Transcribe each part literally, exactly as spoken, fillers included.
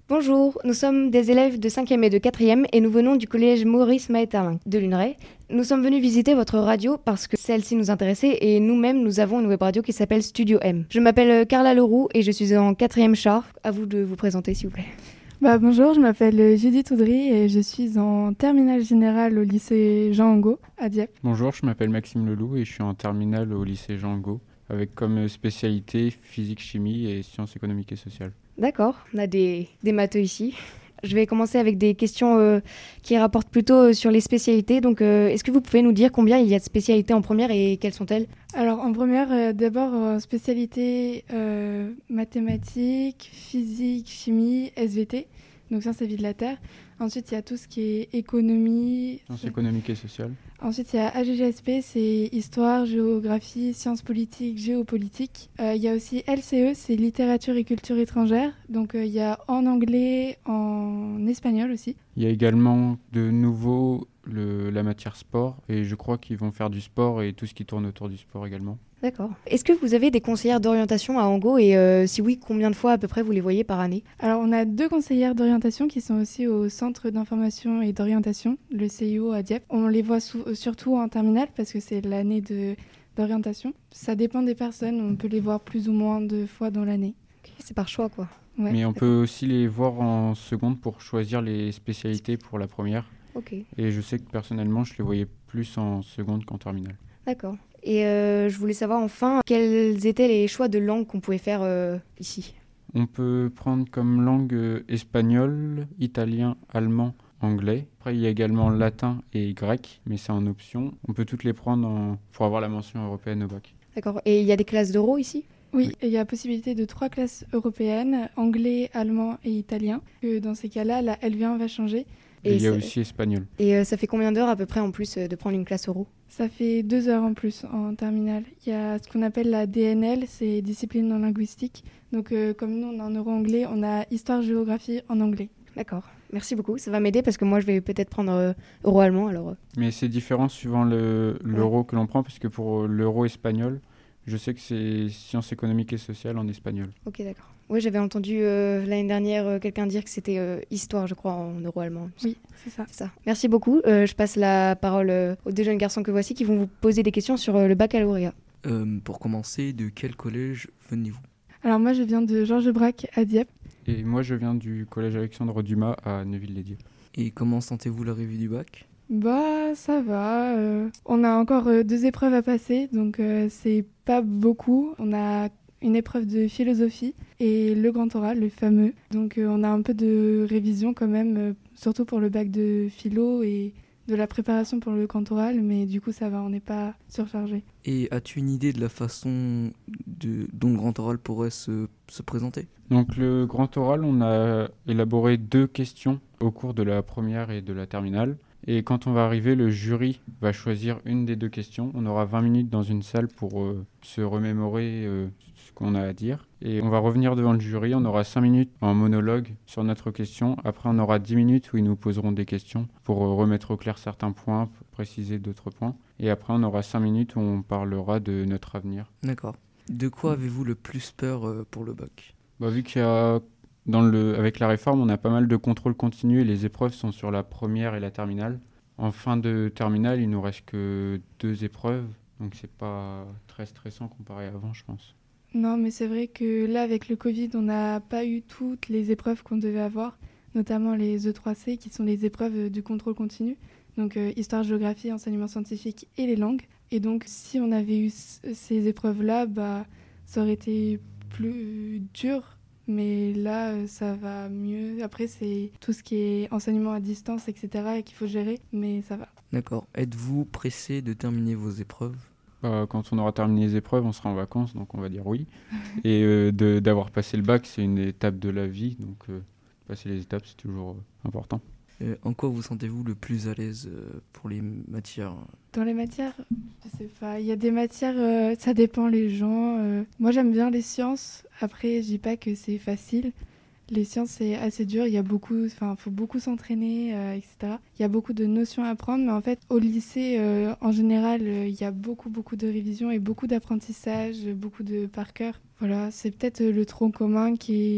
Bonjour, nous sommes des élèves de cinquième et de quatrième et nous venons du collège Maurice Maeterlinck de Luneray. Nous sommes venus visiter votre radio parce que celle-ci nous intéressait et nous-mêmes nous avons une web radio qui s'appelle Studio M. Je m'appelle Carla Leroux et je suis en quatrième char. À vous de vous présenter s'il vous plaît. Bah, bonjour, je m'appelle Judith Audry et je suis en terminale générale au lycée Jean Angot à Dieppe. Bonjour, je m'appelle Maxime Leloup et je suis en terminale au lycée Jean Angot avec comme spécialité physique, chimie et sciences économiques et sociales. D'accord, on a des, des matheux ici. Je vais commencer avec des questions euh, qui rapportent plutôt euh, sur les spécialités. Donc, euh, est-ce que vous pouvez nous dire combien il y a de spécialités en première et quelles sont-elles ? Alors en première, euh, d'abord euh, spécialité euh, mathématiques, physique, chimie, S V T. Donc ça, c'est vie de la Terre. Ensuite, il y a tout ce qui est économie. Sciences économiques et sociales. Ensuite, il y a A G G S P, c'est histoire, géographie, sciences politiques, géopolitique. Euh, il y a aussi L C E, c'est littérature et culture étrangère. Donc euh, il y a en anglais, en espagnol aussi. Il y a également de nouveau le, la matière sport et je crois qu'ils vont faire du sport et tout ce qui tourne autour du sport également. D'accord. Est-ce que vous avez des conseillères d'orientation à Angot et euh, si oui, combien de fois à peu près vous les voyez par année ? Alors on a deux conseillères d'orientation qui sont aussi au centre d'information et d'orientation, le C I O à Dieppe. On les voit sou- surtout en terminale parce que c'est l'année de, d'orientation. Ça dépend des personnes, on peut les voir plus ou moins de fois dans l'année. Okay, c'est par choix quoi. Ouais. Mais on peut aussi les voir en seconde pour choisir les spécialités pour la première. Ok. Et je sais que personnellement, je les voyais plus en seconde qu'en terminale. D'accord. Et euh, je voulais savoir enfin quels étaient les choix de langue qu'on pouvait faire euh, ici. On peut prendre comme langue euh, espagnol, italien, allemand, anglais. Après, il y a également latin et grec, mais c'est en option. On peut toutes les prendre en... pour avoir la mention européenne au bac. D'accord. Et il y a des classes d'euro ici ? Oui, et il y a possibilité de trois classes européennes, anglais, allemand et italien. Que dans ces cas-là, la L V un va changer. Et, et il y a ça... aussi espagnol. Et euh, ça fait combien d'heures à peu près en plus euh, de prendre une classe euro ? Ça fait deux heures en plus en terminale. Il y a ce qu'on appelle la D N L, c'est discipline non linguistique. Donc euh, comme nous on est en euro-anglais, on a histoire-géographie en anglais. D'accord, merci beaucoup. Ça va m'aider parce que moi je vais peut-être prendre euh, euro-allemand alors. Euh... Mais c'est différent suivant le, l'euro ouais. que l'on prend, parce que pour l'euro espagnol, je sais que c'est sciences économiques et sociales en espagnol. Ok, d'accord. Oui, j'avais entendu euh, l'année dernière euh, quelqu'un dire que c'était euh, histoire, je crois, en euro-allemand. Oui, c'est ça. C'est ça. Merci beaucoup. Euh, je passe la parole euh, aux deux jeunes garçons que voici qui vont vous poser des questions sur euh, le baccalauréat. Euh, pour commencer, de quel collège venez-vous ? Alors moi, je viens de Georges Braque à Dieppe. Et moi, je viens du collège Alexandre Dumas à Neuville-les-Dieux. Et comment sentez-vous l'arrivée du bac ? Bah, ça va. Euh, on a encore euh, deux épreuves à passer, donc euh, c'est pas beaucoup. On a une épreuve de philosophie et le grand oral, le fameux. Donc euh, on a un peu de révision quand même, euh, surtout pour le bac de philo et de la préparation pour le grand oral, mais du coup ça va, on n'est pas surchargé. Et as-tu une idée de la façon de, dont le grand oral pourrait se, se présenter ? Donc le grand oral, on a élaboré deux questions au cours de la première et de la terminale. Et quand on va arriver, le jury va choisir une des deux questions. On aura vingt minutes dans une salle pour euh, se remémorer euh, ce qu'on a à dire. Et on va revenir devant le jury. On aura cinq minutes en monologue sur notre question. Après, on aura dix minutes où ils nous poseront des questions pour euh, remettre au clair certains points, pour préciser d'autres points. Et après, on aura cinq minutes où on parlera de notre avenir. D'accord. De quoi avez-vous le plus peur euh, pour le bac ? Bah, vu qu'il y a... Dans le, avec la réforme, on a pas mal de contrôles continus et les épreuves sont sur la première et la terminale. En fin de terminale, il nous reste que deux épreuves, donc c'est pas très stressant comparé à avant, je pense. Non, mais c'est vrai que là, avec le Covid, on n'a pas eu toutes les épreuves qu'on devait avoir, notamment les E trois C, qui sont les épreuves du contrôle continu, donc euh, histoire, géographie, enseignement scientifique et les langues. Et donc, si on avait eu c- ces épreuves-là, bah, ça aurait été plus dur. Mais là, euh, ça va mieux. Après, c'est tout ce qui est enseignement à distance, et cetera, et qu'il faut gérer, mais ça va. D'accord. Êtes-vous pressé de terminer vos épreuves ? Euh, quand on aura terminé les épreuves, on sera en vacances, donc on va dire oui. Et euh, de, d'avoir passé le bac, c'est une étape de la vie, donc euh, passer les étapes, c'est toujours euh, important. Euh, en quoi vous sentez-vous le plus à l'aise euh, pour les matières ? Dans les matières, je sais pas. Il y a des matières, euh, ça dépend les gens. euh. Moi, j'aime bien les sciences. Après, je dis pas que c'est facile. Les sciences, c'est assez dur. Il y a beaucoup, enfin, faut beaucoup s'entraîner, euh, et cetera. Il y a beaucoup de notions à apprendre, mais en fait, au lycée, euh, en général, euh, il y a beaucoup, beaucoup de révisions et beaucoup d'apprentissage, beaucoup de par cœur. Voilà, c'est peut-être euh, le tronc commun qui est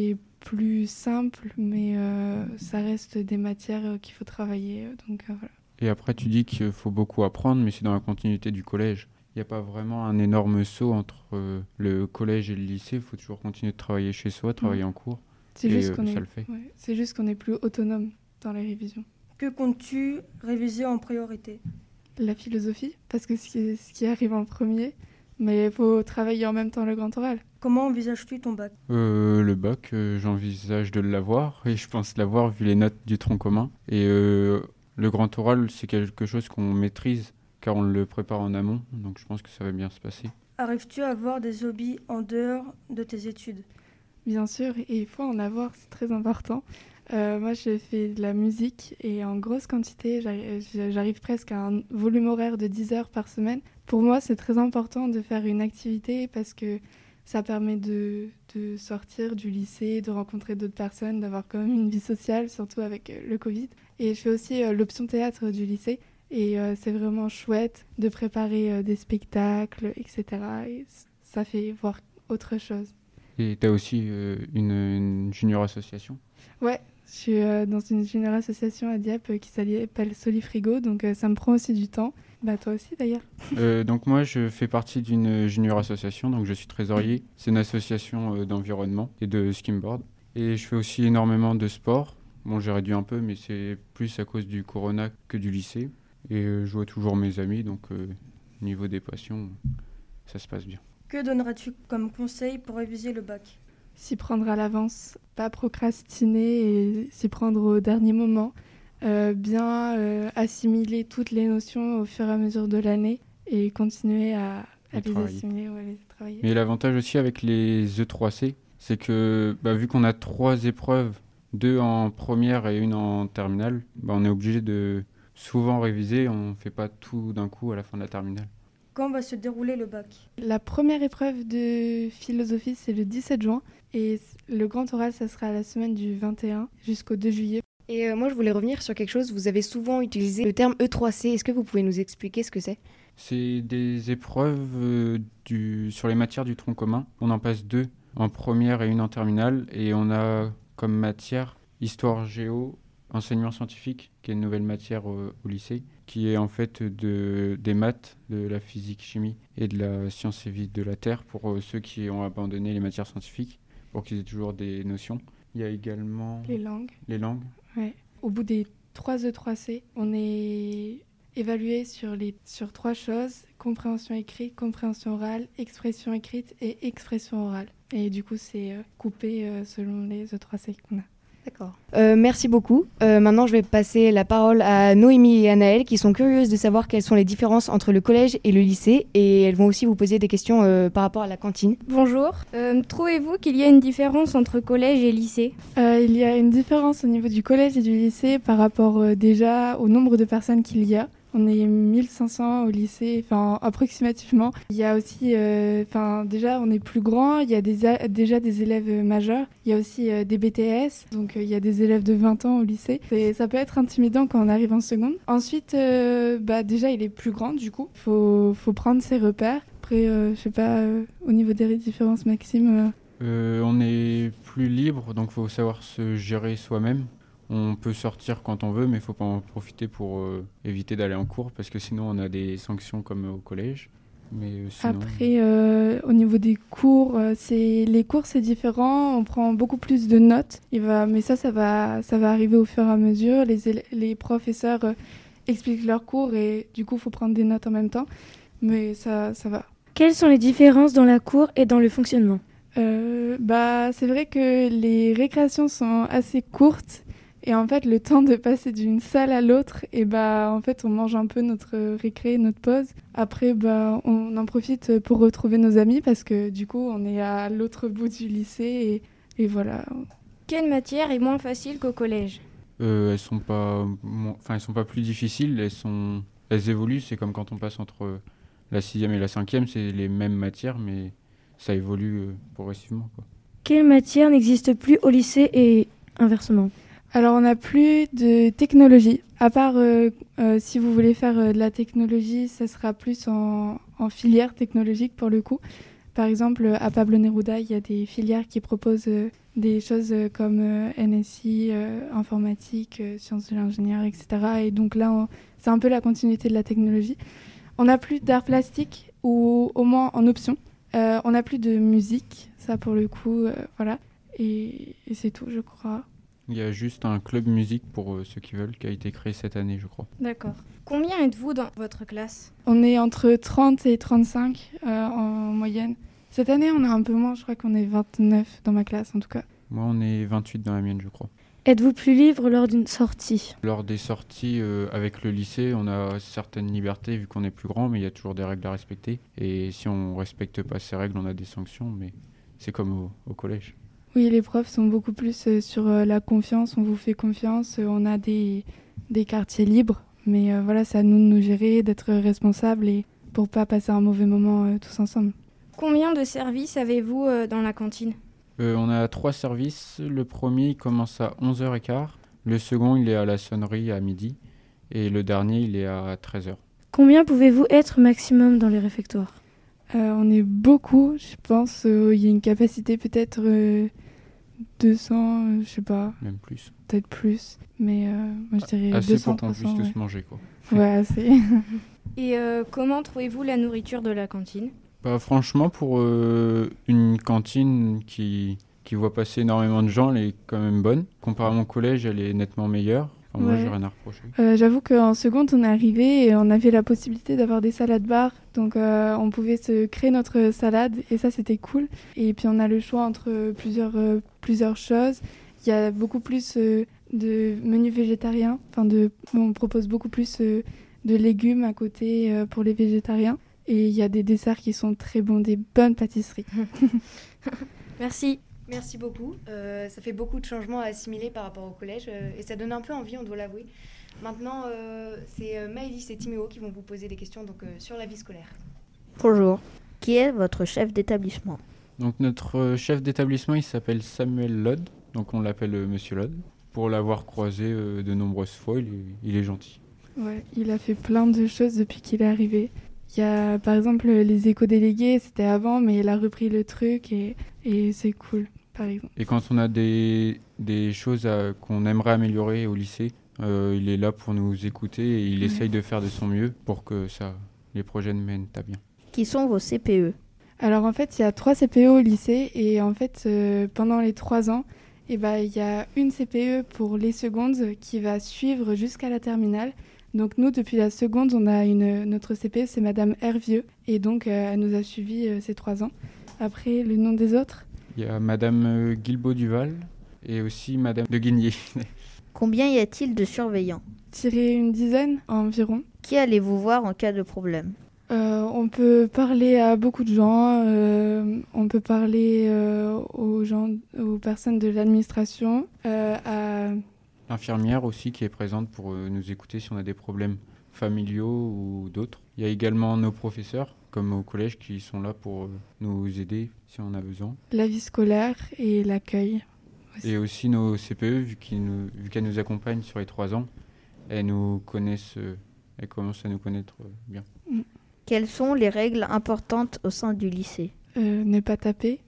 plus simple, mais euh, ça reste des matières euh, qu'il faut travailler. Donc euh, voilà. Et après, tu dis qu'il faut beaucoup apprendre, mais c'est dans la continuité du collège. Il n'y a pas vraiment un énorme saut entre euh, le collège et le lycée. Il faut toujours continuer de travailler chez soi, travailler Mmh. en cours. C'est et juste euh, qu'on ça est, le fait. ouais, c'est juste qu'on est plus autonome dans les révisions. Que comptes-tu réviser en priorité ? La philosophie, parce que c'est ce qui, ce qui arrive en premier, mais il faut travailler en même temps le grand oral. Comment envisages-tu ton bac ? Euh, le bac, euh, j'envisage de l'avoir, et je pense l'avoir vu les notes du tronc commun. Et euh, le grand oral, c'est quelque chose qu'on maîtrise, car on le prépare en amont, donc je pense que ça va bien se passer. Arrives-tu à avoir des hobbies en dehors de tes études ? Bien sûr, et il faut en avoir, c'est très important. Euh, moi, je fais de la musique et en grosse quantité, j'arrive, j'arrive presque à un volume horaire de dix heures par semaine. Pour moi, c'est très important de faire une activité parce que ça permet de, de sortir du lycée, de rencontrer d'autres personnes, d'avoir quand même une vie sociale, surtout avec le Covid. Et je fais aussi euh, l'option théâtre du lycée et euh, c'est vraiment chouette de préparer euh, des spectacles, et cetera. Et ça fait voir autre chose. Et tu as aussi euh, une, une junior association ? Ouais, je suis euh, dans une junior association à Dieppe euh, qui s'appelle Solifrigo, donc euh, ça me prend aussi du temps. Bah toi aussi d'ailleurs. euh, Donc moi, je fais partie d'une junior association, donc je suis trésorier. C'est une association euh, d'environnement et de skimboard. Et je fais aussi énormément de sport. Bon, j'ai réduit un peu, mais c'est plus à cause du corona que du lycée. Et euh, je vois toujours mes amis, donc euh, niveau des passions, ça se passe bien. Que donneras-tu comme conseil pour réviser le bac ? S'y prendre à l'avance, pas procrastiner et s'y prendre au dernier moment. Euh, bien euh, assimiler toutes les notions au fur et à mesure de l'année et continuer à, à les travailler. assimiler, ouais, les travailler. Mais l'avantage aussi avec les E trois C, c'est que bah, vu qu'on a trois épreuves, deux en première et une en terminale, bah, on est obligé de souvent réviser, on ne fait pas tout d'un coup à la fin de la terminale. Quand va se dérouler le bac ? La première épreuve de philosophie, c'est le dix-sept juin et le grand oral, ça sera la semaine du vingt et un jusqu'au deux juillet. Et euh, moi, je voulais revenir sur quelque chose. Vous avez souvent utilisé le terme E trois C. Est-ce que vous pouvez nous expliquer ce que c'est ? C'est des épreuves euh, du, sur les matières du tronc commun. On en passe deux en première et une en terminale. Et on a comme matière histoire géo, enseignement scientifique, qui est une nouvelle matière au, au lycée, qui est en fait de, des maths, de la physique, chimie et de la science et vie de la Terre pour euh, ceux qui ont abandonné les matières scientifiques, pour qu'ils aient toujours des notions. Il y a également Les langues. les langues. Ouais. Au bout des trois E trois C, on est évalué sur, les, sur trois choses, compréhension écrite, compréhension orale, expression écrite et expression orale. Et du coup, c'est euh, coupé euh, selon les E trois C qu'on a. D'accord. Euh, merci beaucoup. Euh, maintenant, je vais passer la parole à Noémie et Anaëlle qui sont curieuses de savoir quelles sont les différences entre le collège et le lycée. Et elles vont aussi vous poser des questions euh, par rapport à la cantine. Bonjour. Euh, trouvez-vous qu'il y a une différence entre collège et lycée ? Euh, il y a une différence au niveau du collège et du lycée par rapport euh, déjà au nombre de personnes qu'il y a. On est mille cinq cents au lycée, enfin approximativement. Il y a aussi, enfin euh, déjà on est plus grand, il y a des a- déjà des élèves majeurs. Il y a aussi euh, des B T S, donc euh, il y a des élèves de vingt ans au lycée. Et ça peut être intimidant quand on arrive en seconde. Ensuite, euh, bah déjà il est plus grand du coup. Faut faut prendre ses repères. Après, euh, je sais pas, euh, au niveau des différences, Maxime. Euh... Euh, on est plus libre, donc il faut savoir se gérer soi-même. On peut sortir quand on veut, mais il faut pas en profiter pour euh, éviter d'aller en cours, parce que sinon on a des sanctions comme au collège. Mais euh, sinon... Après, euh, au niveau des cours, euh, c'est les cours c'est différent. On prend beaucoup plus de notes. Il va, mais ça, ça va, ça va arriver au fur et à mesure. Les, éle- les professeurs euh, expliquent leurs cours et du coup, il faut prendre des notes en même temps. Mais ça, ça va. Quelles sont les différences dans la cour et dans le fonctionnement ? Euh, bah, c'est vrai que les récréations sont assez courtes. Et en fait, le temps de passer d'une salle à l'autre, et bah, en fait, on mange un peu notre récré, notre pause. Après, bah, on en profite pour retrouver nos amis parce que du coup, on est à l'autre bout du lycée et, et voilà. Quelle matière est moins facile qu'au collège ? Euh, elles sont pas, mo- enfin, elles sont pas plus difficiles. Elles sont, elles évoluent. C'est comme quand on passe entre la sixième et la cinquième, c'est les mêmes matières, mais ça évolue euh, progressivement, quoi. Quelle matière n'existe plus au lycée et inversement ? Alors, on n'a plus de technologie. À part euh, euh, si vous voulez faire euh, de la technologie, ça sera plus en, en filière technologique pour le coup. Par exemple, à Pablo Neruda, il y a des filières qui proposent euh, des choses euh, comme euh, N S I, euh, informatique, euh, sciences de l'ingénieur, et cetera. Et donc là, on- c'est un peu la continuité de la technologie. On n'a plus d'art plastique, ou au moins en option. Euh, on n'a plus de musique, ça pour le coup, euh, voilà. Et, et c'est tout, je crois. Il y a juste un club musique pour euh, ceux qui veulent qui a été créé cette année, je crois. D'accord. Combien êtes-vous dans votre classe? On est entre trente et trente-cinq euh, en moyenne. Cette année, on est un peu moins, je crois qu'on est vingt-neuf dans ma classe en tout cas. Moi, on est vingt-huit dans la mienne, je crois. Êtes-vous plus libre lors d'une sortie? Lors des sorties euh, avec le lycée, on a certaines libertés vu qu'on est plus grand, mais il y a toujours des règles à respecter. Et si on ne respecte pas ces règles, on a des sanctions, mais c'est comme au, au collège. Oui, les profs sont beaucoup plus euh, sur euh, la confiance, on vous fait confiance, euh, on a des, des quartiers libres, mais euh, voilà, c'est à nous de nous gérer, d'être responsables et pour pas passer un mauvais moment euh, tous ensemble. Combien de services avez-vous euh, dans la cantine? Euh, on a trois services. Le premier, il commence à onze heures quinze. Le second, il est à la sonnerie à midi. Et le dernier, il est à treize heures. Combien pouvez-vous être maximum dans les réfectoires? Euh, on est beaucoup, je pense, euh, il y a une capacité peut-être euh, deux cents, euh, je sais pas, Même plus. peut-être plus, mais euh, moi je dirais Assez deux cents, pour qu'on trois cents, puisse ouais. tous manger, quoi. Ouais, assez. Et euh, comment trouvez-vous la nourriture de la cantine? Bah, franchement, pour euh, une cantine qui, qui voit passer énormément de gens, elle est quand même bonne. Comparé à mon collège, elle est nettement meilleure. Enfin, Moi, Ouais. j'ai rien à reprocher. Euh, j'avoue qu'en seconde, on est arrivé et on avait la possibilité d'avoir des salades bar. Donc, euh, on pouvait se créer notre salade et ça, c'était cool. Et puis, on a le choix entre plusieurs, euh, plusieurs choses. Il y a beaucoup plus euh, de menus végétariens. Enfin, de, on propose beaucoup plus euh, de légumes à côté euh, pour les végétariens. Et il y a des desserts qui sont très bons, des bonnes pâtisseries. Merci. Merci beaucoup. Euh, ça fait beaucoup de changements à assimiler par rapport au collège euh, et ça donne un peu envie, on doit l'avouer. Maintenant, euh, c'est euh, Maëlys et Timéo qui vont vous poser des questions donc, euh, sur la vie scolaire. Bonjour. Qui est votre chef d'établissement? Donc, notre euh, chef d'établissement, il s'appelle Samuel Lodd. Donc, on l'appelle euh, Monsieur Lodd. Pour l'avoir croisé euh, de nombreuses fois, il est, il est gentil. Ouais, il a fait plein de choses depuis qu'il est arrivé. Il y a par exemple les éco-délégués, c'était avant, mais il a repris le truc et, et c'est cool, par exemple. Et quand on a des, des choses à- qu'on aimerait améliorer au lycée, euh, il est là pour nous écouter et il Ouais. essaye de faire de son mieux pour que ça, les projets mènent à bien. Qui sont vos C P E? Alors en fait, il y a trois C P E au lycée et en fait, euh, pendant les trois ans, eh ben, il y a une C P E pour les secondes qui va suivre jusqu'à la terminale. Donc nous, depuis la seconde, on a une, notre C P E, c'est Madame Hervieux. Et donc, euh, elle nous a suivis euh, ces trois ans. Après, le nom des autres? Il y a Madame euh, Guilbaud-Duval et aussi Madame de Guigné. Combien y a-t-il de surveillants? Tirer une dizaine environ. Qui allez-vous voir en cas de problème? Euh, on peut parler à beaucoup de gens, euh, on peut parler euh, aux gens, aux personnes de l'administration, euh, à... L'infirmière aussi qui est présente pour euh, nous écouter si on a des problèmes familiaux ou d'autres. Il y a également nos professeurs, comme au collège, qui sont là pour euh, nous aider si on a besoin. la vie scolaire et l'accueil. Et aussi nos C P E, vu, qu'ils nous- vu qu'elles nous accompagnent sur les trois ans, elles nous connaissent, euh, elles commencent à nous connaître euh, bien. Quelles sont les règles importantes au sein du lycée? Euh, ne pas taper.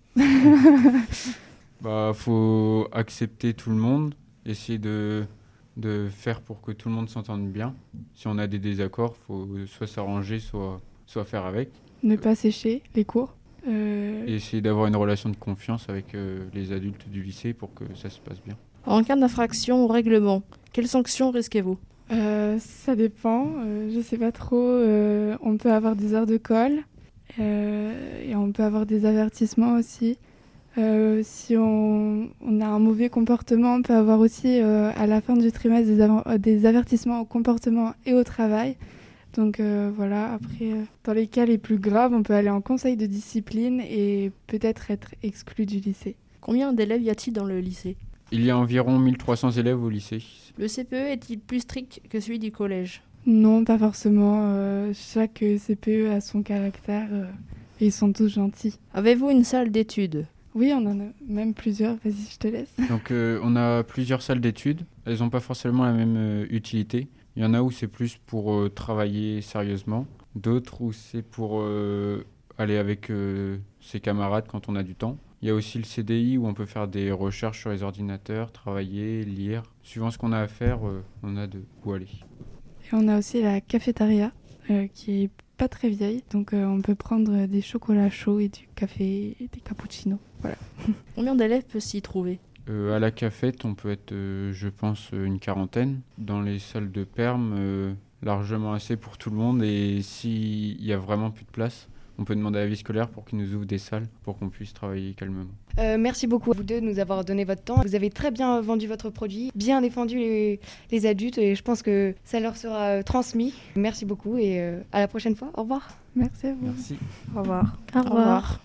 Bah, faut accepter tout le monde, essayer de, de faire pour que tout le monde s'entende bien. Si on a des désaccords, faut soit s'arranger, soit, soit faire avec. Ne pas sécher les cours. Euh, Et essayer d'avoir une relation de confiance avec euh, les adultes du lycée pour que ça se passe bien. En cas d'infraction au règlement, quelles sanctions risquez-vous? euh, ça dépend, euh, je sais pas trop. Euh, on peut avoir des heures de colle euh, et on peut avoir des avertissements aussi. Euh, si on, on a un mauvais comportement, on peut avoir aussi euh, à la fin du trimestre des, avan- euh, des avertissements au comportement et au travail. Donc euh, voilà, après, euh, dans les cas les plus graves, on peut aller en conseil de discipline et peut-être être exclu du lycée. Combien d'élèves y a-t-il dans le lycée? Il y a environ mille trois cents élèves au lycée. Le C P E est-il plus strict que celui du collège? Non, pas forcément. Euh, chaque C P E a son caractère euh, et ils sont tous gentils. Avez-vous une salle d'études? Oui, on en a même plusieurs. Vas-y, je te laisse. Donc euh, on a plusieurs salles d'études. Elles n'ont pas forcément la même euh, utilité. Il y en a où c'est plus pour euh, travailler sérieusement. D'autres où c'est pour euh, aller avec euh, ses camarades quand on a du temps. Il y a aussi le C D I où on peut faire des recherches sur les ordinateurs, travailler, lire. Suivant ce qu'on a à faire, euh, on a de où aller. Et on a aussi la cafétéria euh, qui est pas très vieille, donc euh, on peut prendre des chocolats chauds et du café et des cappuccinos. Voilà. Combien d'élèves peut s'y trouver ? Euh, à la cafette, on peut être, euh, je pense, euh, une quarantaine. Dans les salles de perm, euh, largement assez pour tout le monde. Et s'il y a vraiment plus de place, on peut demander à la vie scolaire pour qu'ils nous ouvrent des salles pour qu'on puisse travailler calmement. Euh, merci beaucoup à vous deux de nous avoir donné votre temps. Vous avez très bien vendu votre produit, bien défendu les, les adultes et je pense que ça leur sera euh, transmis. Merci beaucoup et euh, à la prochaine fois. Au revoir. Merci à vous. Merci. Au revoir. Au revoir.